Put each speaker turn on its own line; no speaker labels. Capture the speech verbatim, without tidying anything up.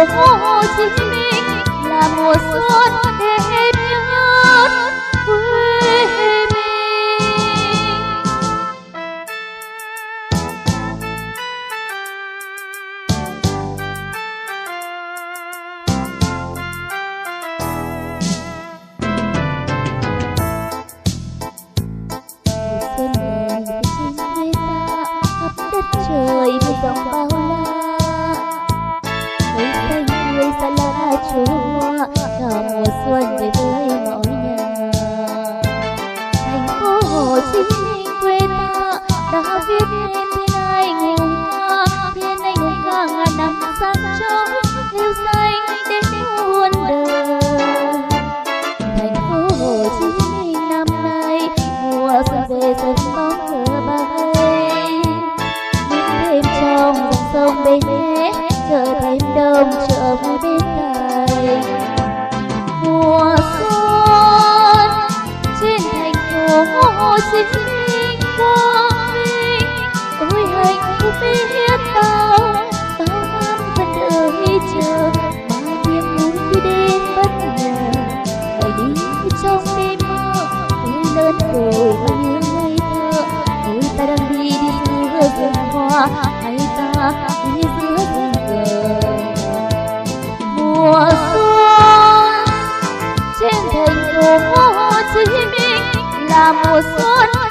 Hồ Chí Minh là mùa xuân đẹp nhất quê mình. Xuân này trên quê ta khắp đất trời với dòng bao la, cây xanh tươi xa lá chúa chào mùa xuân về với mọi nhà. Thành phố Hồ Chí Minh quê ta đã viết nên thiên anh hùng ca, thiên anh hùng ca ngàn năm sáng trong yêu xanh đến muôn đời. Thành phố Hồ Chí Minh năm nay mùa xuân về sân bóng cờ bay, những đêm trong dòng sông bên nhé chờ thêm đông chợ vui bên này. Mùa xuân trên thành phố Hồ Chí Minh quang minh, ôi hạnh phúc biết bao bao năm vẫn đợi chờ mà niềm vui đến bất ngờ. Hãy đi trong đêm mơ tôi lớn rồi bao nhiêu ngây thơ, ôi ta đang đi đi giữa rừng hoa hay ta đi giữa rừng cờ. Mùa xuân trên thành phố Hồ Chí Minh là mùa xuân